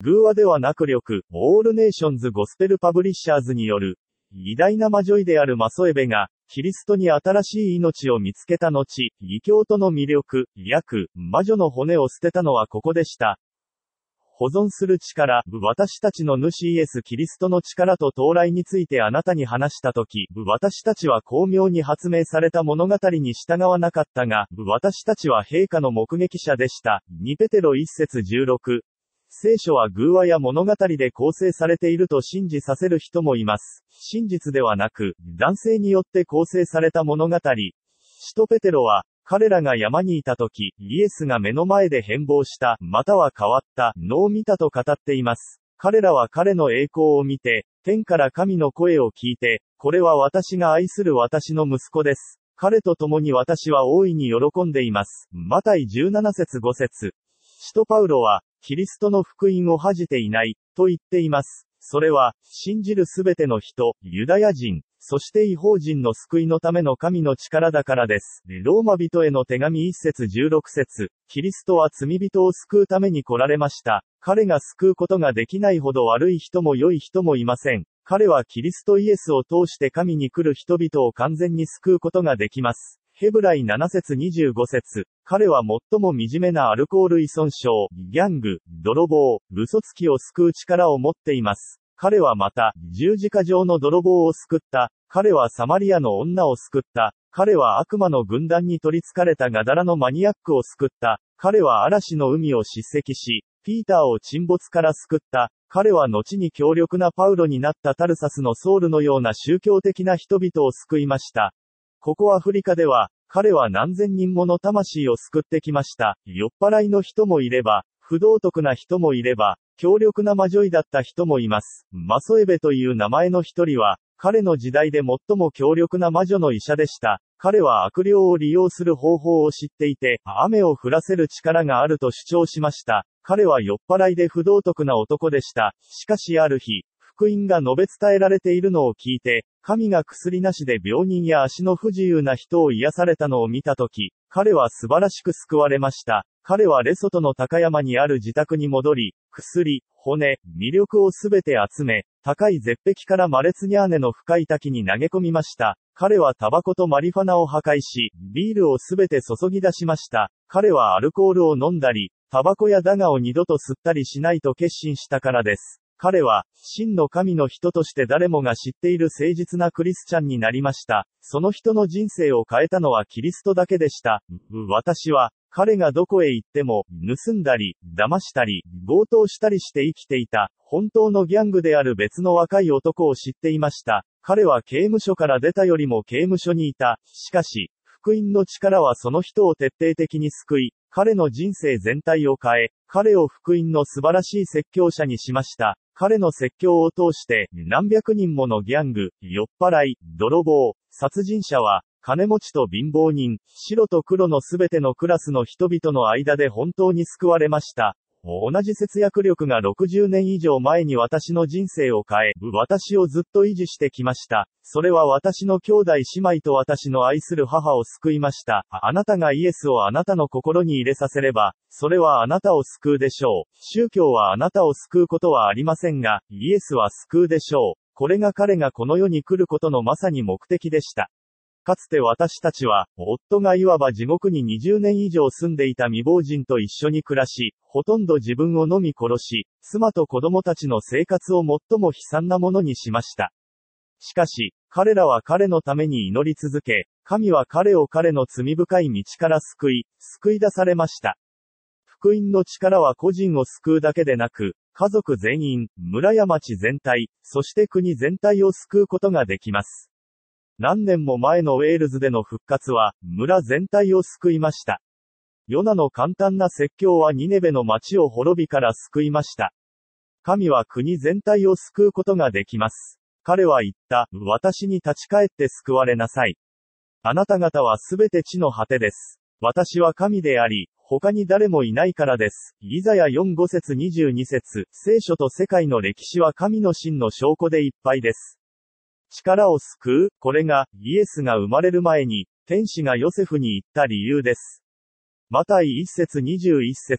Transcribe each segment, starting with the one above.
偶話ではなく力、オールネーションズゴスペルパブリッシャーズによる、偉大な魔女医であるマソエベが、キリストに新しい命を見つけた後、異教徒の魅力、魔女の骨を捨てたのはここでした。保存する力、私たちの主イエス・キリストの力と到来についてあなたに話したとき、私たちは巧妙に発明された物語に従わなかったが、私たちは陛下の目撃者でした。2ペテロ1節16。聖書は偶話や物語で構成されていると信じさせる人もいます。真実ではなく、男性によって構成された物語。使徒ペテロは、彼らが山にいたとき、イエスが目の前で変貌した、または変わったのを見たと語っています。彼らは彼の栄光を見て、天から神の声を聞いて、これは私が愛する私の息子です。彼と共に私は大いに喜んでいます。マタイ17節5節。使徒パウロは、キリストの福音を恥じていない、と言っています。それは、信じるすべての人、ユダヤ人、そして異邦人の救いのための神の力だからです。ローマ人への手紙1節16節。キリストは罪人を救うために来られました。彼が救うことができないほど悪い人も良い人もいません。彼はキリストイエスを通して神に来る人々を完全に救うことができます。ヘブライ7節25節。彼は最も惨めなアルコール依存症、ギャング、泥棒、嘘つきを救う力を持っています。彼はまた、十字架上の泥棒を救った。彼はサマリアの女を救った。彼は悪魔の軍団に取り憑かれたガダラのマニアックを救った。彼は嵐の海を叱責し、ピーターを沈没から救った。彼は後に強力なパウロになったタルサスのソウルのような宗教的な人々を救いました。ここアフリカでは、彼は何千人もの魂を救ってきました。酔っ払いの人もいれば、不道徳な人もいれば、強力な魔女医だった人もいます。マソエベという名前の一人は、彼の時代で最も強力な魔女の医者でした。彼は悪霊を利用する方法を知っていて、雨を降らせる力があると主張しました。彼は酔っ払いで不道徳な男でした。しかしある日、福音が述べ伝えられているのを聞いて、神が薬なしで病人や足の不自由な人を癒されたのを見たとき、彼は素晴らしく救われました。彼はレソトの高山にある自宅に戻り、薬、骨、魅力をすべて集め、高い絶壁からマレツニャーネの深い滝に投げ込みました。彼はタバコとマリファナを破壊し、ビールをすべて注ぎ出しました。彼はアルコールを飲んだり、タバコやダガを二度と吸ったりしないと決心したからです。彼は、真の神の人として誰もが知っている誠実なクリスチャンになりました。その人の人生を変えたのはキリストだけでした。私は、彼がどこへ行っても、盗んだり、騙したり、強盗したりして生きていた、本当のギャングである別の若い男を知っていました。彼は刑務所から出たよりも刑務所にいた。しかし、福音の力はその人を徹底的に救い、彼の人生全体を変え、彼を福音の素晴らしい説教者にしました。彼の説教を通して、何百人ものギャング、酔っ払い、泥棒、殺人者は、金持ちと貧乏人、白と黒のすべてのクラスの人々の間で本当に救われました。同じ節約力が60年以上前に私の人生を変え、私をずっと維持してきました。それは私の兄弟姉妹と私の愛する母を救いました。あなたがイエスをあなたの心に入れさせれば、それはあなたを救うでしょう。宗教はあなたを救うことはありませんが、イエスは救うでしょう。これが彼がこの世に来ることのまさに目的でした。かつて私たちは、夫がいわば地獄に20年以上住んでいた未亡人と一緒に暮らし、ほとんど自分を飲み殺し、妻と子供たちの生活を最も悲惨なものにしました。しかし、彼らは彼のために祈り続け、神は彼を彼の罪深い道から救い出されました。福音の力は個人を救うだけでなく、家族全員、村や町全体、そして国全体を救うことができます。何年も前のウェールズでの復活は、村全体を救いました。ヨナの簡単な説教はニネベの町を滅びから救いました。神は国全体を救うことができます。彼は言った、私に立ち返って救われなさい。あなた方はすべて地の果てです。私は神であり、他に誰もいないからです。イザヤ4、5節22節、聖書と世界の歴史は神の真の証拠でいっぱいです。力を救う、これが、イエスが生まれる前に、天使がヨセフに言った理由です。マタイ1節21節。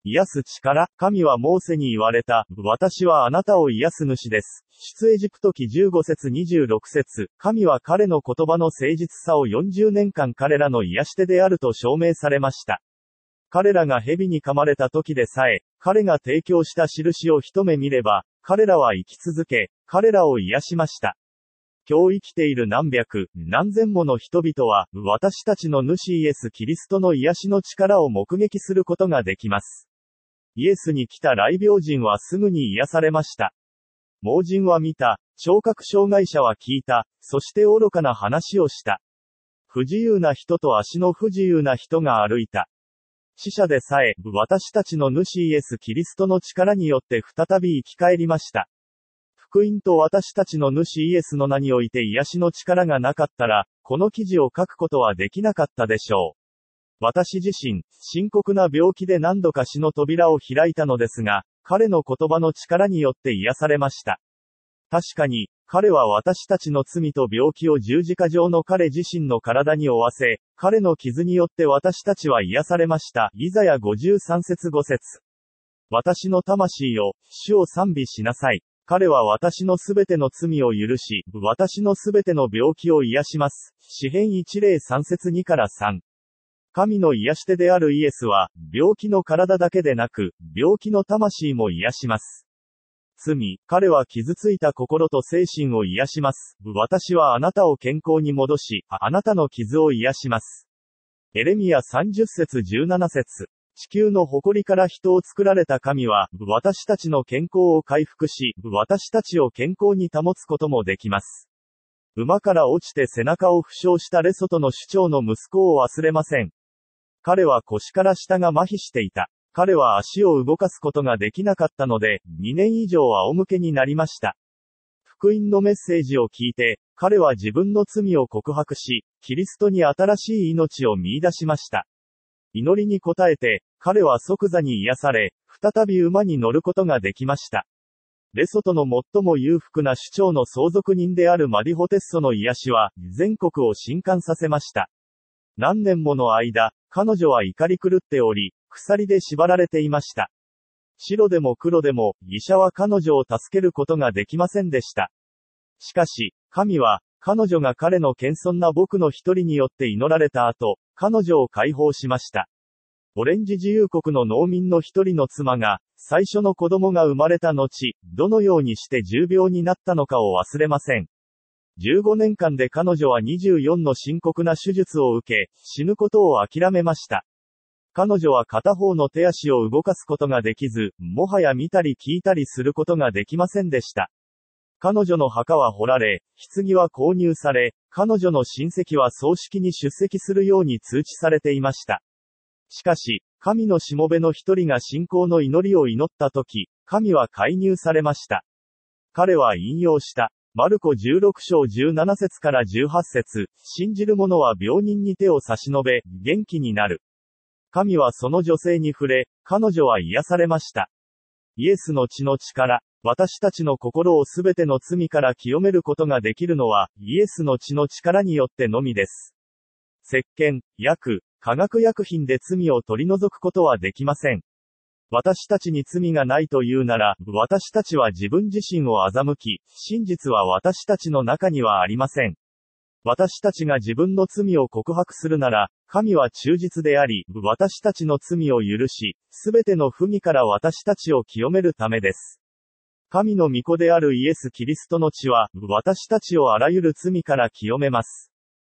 癒す力。神はモーセに言われた。私はあなたを癒す主です。出エジプト記15節26節。神は彼の言葉の誠実さを40年間彼らの癒し手であると証明されました。彼らが蛇に噛まれた時でさえ、彼が提供した印を一目見れば、彼らは生き続け、彼らを癒しました。今日生きている何百、何千もの人々は、私たちの主イエス・キリストの癒しの力を目撃することができます。イエスに来た癩病人はすぐに癒されました。盲人は見た、聴覚障害者は聞いた、そして愚かな話をした。不自由な人と足の不自由な人が歩いた。死者でさえ、私たちの主イエス・キリストの力によって再び生き返りました。福音と私たちの主イエスの名において癒しの力がなかったら、この記事を書くことはできなかったでしょう。私自身、深刻な病気で何度か死の扉を開いたのですが、彼の言葉の力によって癒されました。確かに、彼は私たちの罪と病気を十字架上の彼自身の体に負わせ、彼の傷によって私たちは癒されました。イザヤ53節5節。私の魂よ、主を賛美しなさい。彼は私のすべての罪を許し、私のすべての病気を癒します。詩編103節2から3。神の癒し手であるイエスは、病気の体だけでなく、病気の魂も癒します。罪、彼は傷ついた心と精神を癒します。私はあなたを健康に戻し、あなたの傷を癒します。エレミヤ30節17節。地球の誇りから人を作られた神は、私たちの健康を回復し、私たちを健康に保つこともできます。馬から落ちて背中を負傷したレソトの首長の息子を忘れません。彼は腰から下が麻痺していた。彼は足を動かすことができなかったので、2年以上仰向けになりました。福音のメッセージを聞いて、彼は自分の罪を告白し、キリストに新しい命を見出しました。祈りに応えて、彼は即座に癒され、再び馬に乗ることができました。レソトの最も裕福な首長の相続人であるマディホテッソの癒しは、全国を震撼させました。何年もの間、彼女は怒り狂っており、鎖で縛られていました。白でも黒でも、医者は彼女を助けることができませんでした。しかし、神は、彼女が彼の謙遜な僕の一人によって祈られた後、彼女を解放しました。オレンジ自由国の農民の一人の妻が、最初の子供が生まれた後、どのようにして重病になったのかを忘れません。15年間で彼女は24の深刻な手術を受け、死ぬことを諦めました。彼女は片方の手足を動かすことができず、もはや見たり聞いたりすることができませんでした。彼女の墓は掘られ、棺は購入され、彼女の親戚は葬式に出席するように通知されていました。しかし、神のしもべの一人が信仰の祈りを祈ったとき、神は介入されました。彼は引用した。マルコ16章17節から18節。信じる者は病人に手を差し伸べ、元気になる。神はその女性に触れ、彼女は癒されました。イエスの血の力。私たちの心をすべての罪から清めることができるのは、イエスの血の力によってのみです。石鹸、薬、化学薬品で罪を取り除くことはできません。私たちに罪がないというなら、私たちは自分自身を欺き、真実は私たちの中にはありません。私たちが自分の罪を告白するなら、神は忠実であり、私たちの罪を許し、すべての不義から私たちを清めるためです。神の御子であるイエス・キリストの血は、私たちをあらゆる罪から清めます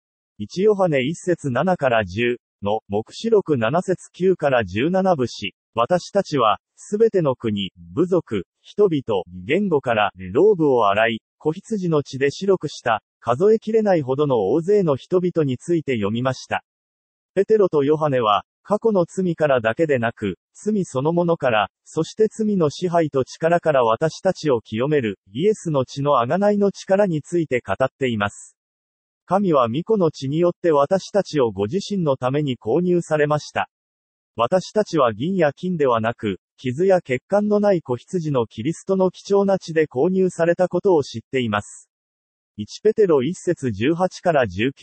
。1ヨハネ1節7から10の、黙示録7節9から17節。私たちは、すべての国、部族、人々、言語から、ローブを洗い、子羊の血で白くした、数えきれないほどの大勢の人々について読みました。ペテロとヨハネは、過去の罪からだけでなく、罪そのものから、そして罪の支配と力から私たちを清める、イエスの血の贖いの力について語っています。神は御子の血によって私たちをご自身のために購入されました。私たちは銀や金ではなく、傷や欠陥のない子羊のキリストの貴重な血で購入されたことを知っています。1ペテロ1節18から19。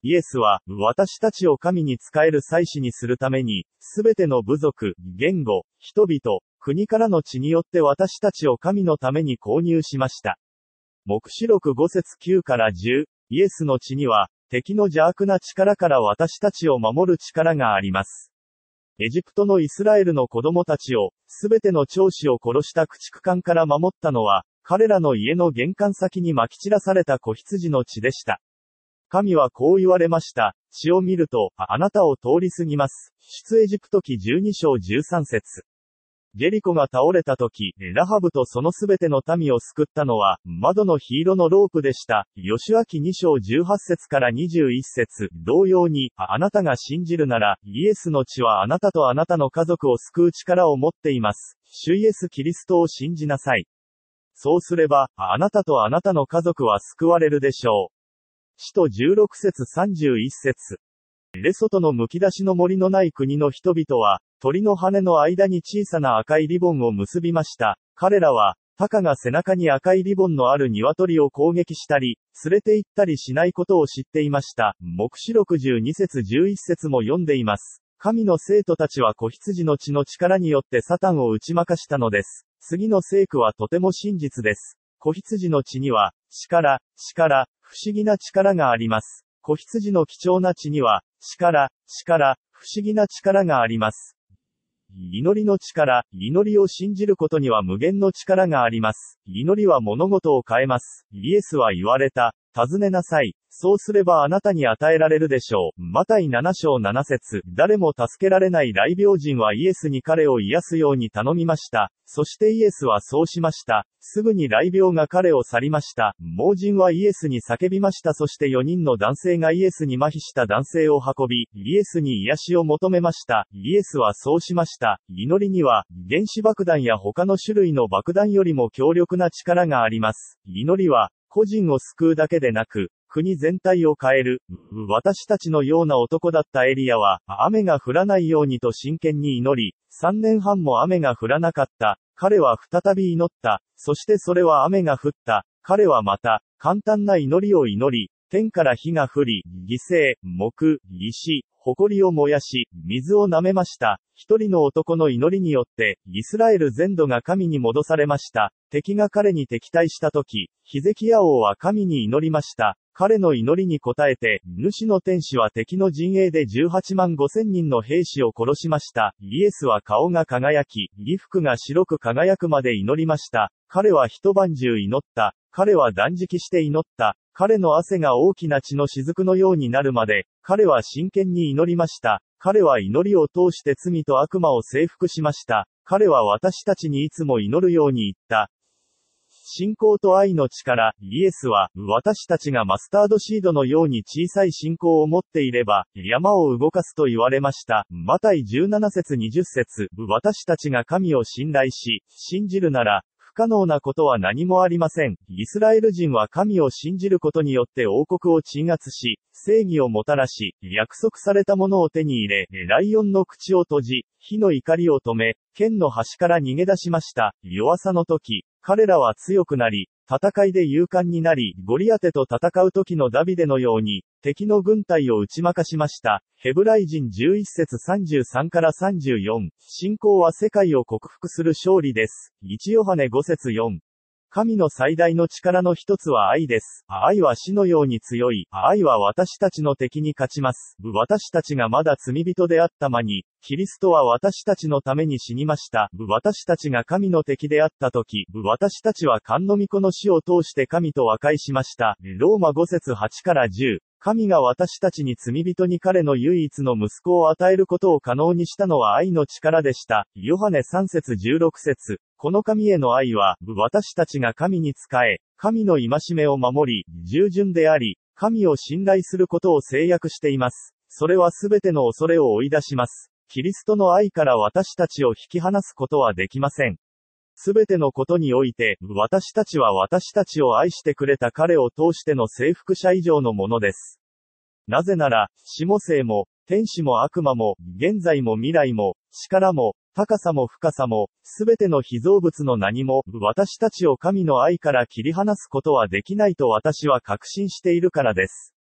イエスは、私たちを神に仕える祭司にするために、すべての部族、言語、人々、国からの血によって私たちを神のために購入しました。黙示録5節9から10、イエスの血には、敵の邪悪な力から私たちを守る力があります。エジプトのイスラエルの子供たちを、すべての長子を殺した駆逐艦から守ったのは、彼らの家の玄関先に撒き散らされた子羊の血でした。神はこう言われました。血を見ると、あなたを通り過ぎます。出エジプト記12章13節。ジェリコが倒れた時、ラハブとそのすべての民を救ったのは、窓の火色のロープでした。ヨシュア記2章18節から21節。同様に、あなたが信じるなら、イエスの血はあなたとあなたの家族を救う力を持っています。主イエスキリストを信じなさい。そうすれば、あなたとあなたの家族は救われるでしょう。使徒16節31節。レソトのむき出しの森のない国の人々は、鳥の羽の間に小さな赤いリボンを結びました。彼らは、鷹が背中に赤いリボンのある鶏を攻撃したり、連れて行ったりしないことを知っていました。黙示録12節11節も読んでいます。神の生徒たちは子羊の血の力によってサタンを打ち負かしたのです。次の聖句はとても真実です。子羊の血には、力、不思議な力があります。子羊の貴重な血には、力、不思議な力があります。祈りの力、祈りを信じることには無限の力があります。祈りは物事を変えます。イエスは言われた。尋ねなさい。そうすればあなたに与えられるでしょう。マタイ7章7節。誰も助けられない癩病人はイエスに彼を癒すように頼みました。そしてイエスはそうしました。すぐに癩病が彼を去りました。盲人はイエスに叫びました。そして4人の男性がイエスに麻痺した男性を運び、イエスに癒しを求めました。イエスはそうしました。祈りには、原子爆弾や他の種類の爆弾よりも強力な力があります。祈りは、個人を救うだけでなく、国全体を変える。私たちのような男だったエリアは、雨が降らないようにと真剣に祈り、3年半も雨が降らなかった。彼は再び祈った。そしてそれは雨が降った。彼はまた、簡単な祈りを祈り、天から火が降り、犠牲、木、石、埃を燃やし、水を舐めました。一人の男の祈りによって、イスラエル全土が神に戻されました。敵が彼に敵対したとき、ヒゼキヤ王は神に祈りました。彼の祈りに応えて、主の天使は敵の陣営で18万5千人の兵士を殺しました。イエスは顔が輝き、衣服が白く輝くまで祈りました。彼は一晩中祈った。彼は断食して祈った。彼の汗が大きな血の雫のようになるまで、彼は真剣に祈りました。彼は祈りを通して罪と悪魔を征服しました。彼は私たちにいつも祈るように言った。信仰と愛の力、イエスは、私たちがマスタードシードのように小さい信仰を持っていれば、山を動かすと言われました。マタイ17節20節。私たちが神を信頼し、信じるなら、不可能なことは何もありません。イスラエル人は神を信じることによって王国を鎮圧し、正義をもたらし、約束されたものを手に入れ、ライオンの口を閉じ、火の怒りを止め、剣の端から逃げ出しました。弱さの時、彼らは強くなり、戦いで勇敢になり、ゴリアテと戦う時のダビデのように、敵の軍隊を打ち負かしました。ヘブライ人11節33から34。信仰は世界を克服する勝利です。1ヨハネ5節4。神の最大の力の一つは愛です。愛は死のように強い。愛は私たちの敵に勝ちます。私たちがまだ罪人であった間に、キリストは私たちのために死にました。私たちが神の敵であった時、私たちは神の御子の死を通して神と和解しました。ローマ5節8から10。神が私たちに罪人に彼の唯一の息子を与えることを可能にしたのは愛の力でした。ヨハネ3節16節。この神への愛は、私たちが神に仕え、神の戒めを守り、従順であり、神を信頼することを制約しています。それはすべての恐れを追い出します。キリストの愛から私たちを引き離すことはできません。すべてのことにおいて、私たちは私たちを愛してくれた彼を通しての征服者以上のものです。なぜなら、死も生も、天使も悪魔も、現在も未来も、力も、高さも深さも、すべての被造物の何も、私たちを神の愛から切り離すことはできないと私は確信しているからです。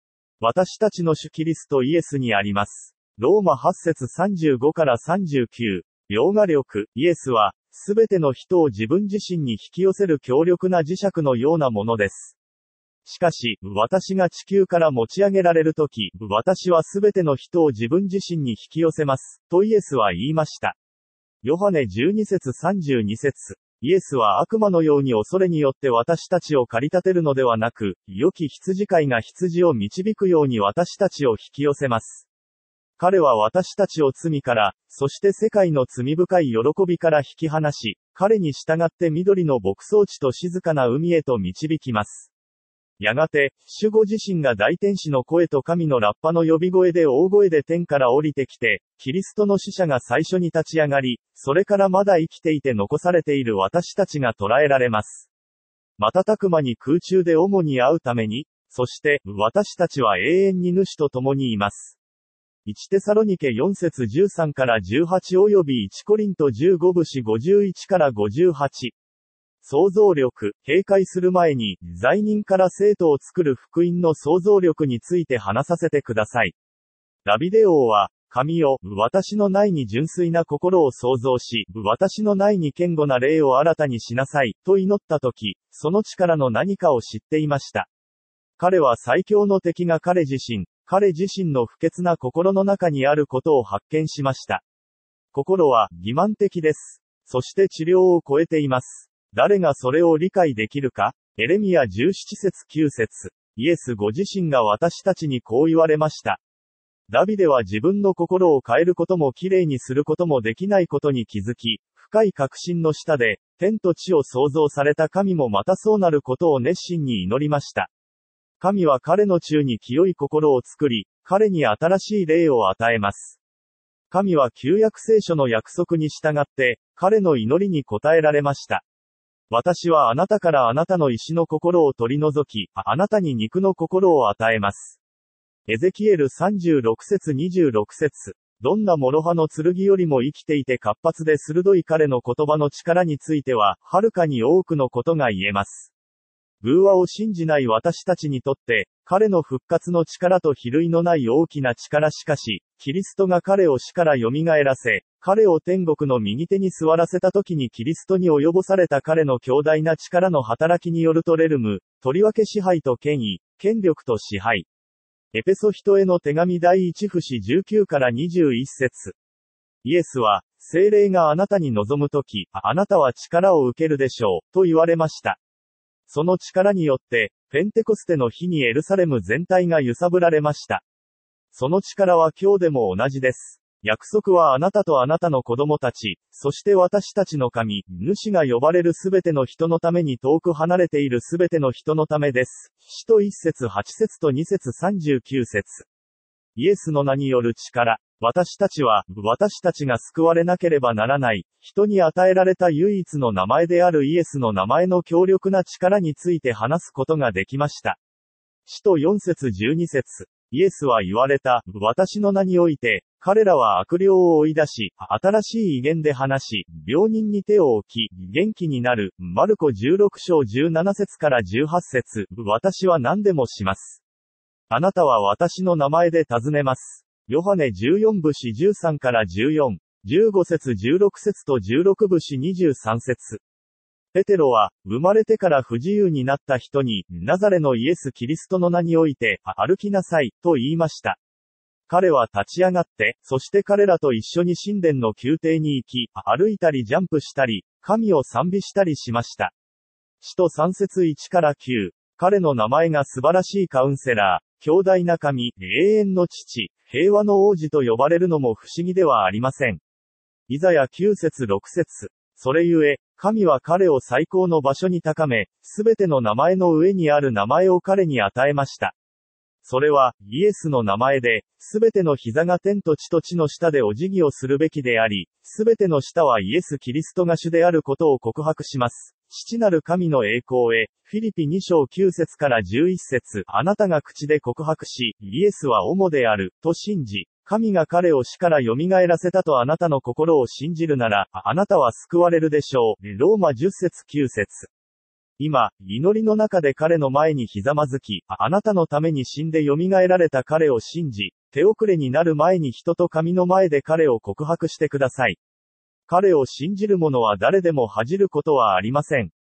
私たちの主キリストイエスにあります。ローマ8節35から39。描画力、イエスは、すべての人を自分自身に引き寄せる強力な磁石のようなものです。しかし、私が地球から持ち上げられるとき、私はすべての人を自分自身に引き寄せます、とイエスは言いました。ヨハネ12節32節。イエスは悪魔のように恐れによって私たちを駆り立てるのではなく、良き羊飼いが羊を導くように私たちを引き寄せます。彼は私たちを罪から、そして世界の罪深い喜びから引き離し、彼に従って緑の牧草地と静かな海へと導きます。やがて、主ご自身が大天使の声と神のラッパの呼び声で大声で天から降りてきて、キリストの使者が最初に立ち上がり、それからまだ生きていて残されている私たちが捉えられます。瞬く間に空中で主に会うために、そして、私たちは永遠に主と共にいます。1テサロニケ4節13から18および1コリント15節51から58。想像力、閉会する前に、罪人から生徒を作る福音の想像力について話させてください。ダビデ王は、神よ、私の内に純粋な心を創造し、私の内に堅固な霊を新たにしなさい、と祈ったとき、その力の何かを知っていました。彼は最強の敵が彼自身の不潔な心の中にあることを発見しました。心は、欺瞞的です。そして治療を超えています。誰がそれを理解できるか？エレミヤ17節9節。イエスご自身が私たちにこう言われました。ダビデは自分の心を変えることもきれいにすることもできないことに気づき、深い確信の下で、天と地を創造された神もまたそうなることを熱心に祈りました。神は彼の中に清い心を作り、彼に新しい霊を与えます。神は旧約聖書の約束に従って、彼の祈りに応えられました。私はあなたからあなたの石の心を取り除き、あなたに肉の心を与えます。エゼキエル36節26節。どんな諸刃の剣よりも生きていて活発で鋭い彼の言葉の力については、はるかに多くのことが言えます。偶話を信じない私たちにとって、彼の復活の力と比類のない大きな力しかし、キリストが彼を死から蘇らせ、彼を天国の右手に座らせた時にキリストに及ぼされた彼の強大な力の働きによるとレルム、とりわけ支配と権威、権力と支配。エペソ人への手紙第1節19から21節。イエスは、聖霊があなたに望むとき、あなたは力を受けるでしょう、と言われました。その力によって、ペンテコステの日にエルサレム全体が揺さぶられました。その力は今日でも同じです。約束はあなたとあなたの子供たち、そして私たちの神、主が呼ばれるすべての人のために遠く離れているすべての人のためです。使徒1節8節と2節39節。イエスの名による力。私たちが救われなければならない、人に与えられた唯一の名前であるイエスの名前の強力な力について話すことができました。使徒4節12節。イエスは言われた、私の名において、彼らは悪霊を追い出し、新しい異言で話し、病人に手を置き、元気になる。マルコ16章17節から18節。私は何でもします。あなたは私の名前で尋ねます。ヨハネ14節13から14、15節16節と16節23節。ペテロは、生まれてから不自由になった人に、ナザレのイエス・キリストの名において、歩きなさい、と言いました。彼は立ち上がって、そして彼らと一緒に神殿の宮廷に行き、歩いたりジャンプしたり、神を賛美したりしました。使徒3節1から9。彼の名前が素晴らしいカウンセラー、強大な神、永遠の父、平和の王子と呼ばれるのも不思議ではありません。イザヤ9節6節。それゆえ、神は彼を最高の場所に高め、すべての名前の上にある名前を彼に与えました。それは、イエスの名前で、すべての膝が天と地と地の下でお辞儀をするべきであり、すべての舌はイエス・キリストが主であることを告白します。父なる神の栄光へ、フィリピ2章9節から11節。あなたが口で告白し、イエスは主である、と信じ、神が彼を死から蘇らせたとあなたの心を信じるなら、あなたは救われるでしょう。ローマ10節9節。 今、祈りの中で彼の前にひざまずき、あなたのために死んで蘇られた彼を信じ、手遅れになる前に人と神の前で彼を告白してください。彼を信じる者は誰でも恥じることはありません。